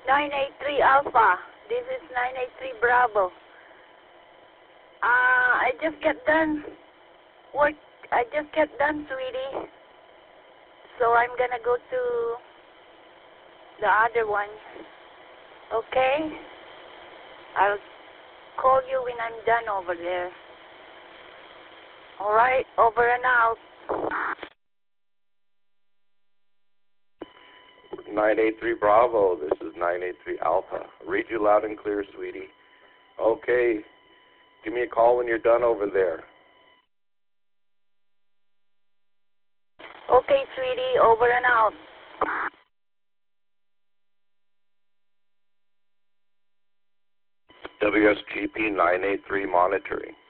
983 Alpha. This is 983 Bravo. I just get done work. I just get done, sweetie. So I'm gonna go to the other one. Okay? I'll call you when I'm done over there. Alright, over and out. 983 Bravo, this is 983 Alpha. Read you loud and clear, sweetie. Okay, give me a call when you're done over there. Okay, sweetie, over and out. WSGP 983 monitoring.